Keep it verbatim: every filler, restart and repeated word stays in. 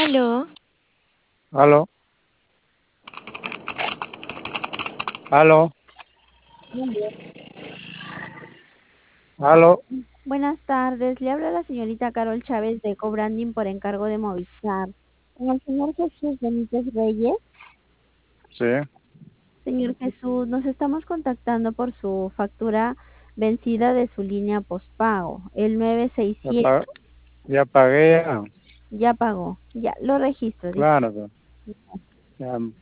Aló, Aló, aló, Buen día. aló. Buenas tardes, le habla la señorita Carol Chávez de Cobranding por encargo de Movistar. Con el señor Jesús Benítez Reyes. Sí, Señor Jesús, nos estamos contactando por su factura vencida de su línea postpago, el ya, nueve seis siete. pa- ya pagué, ya. Ya pagó, ya lo registro, Claro, pues, disculpe. ya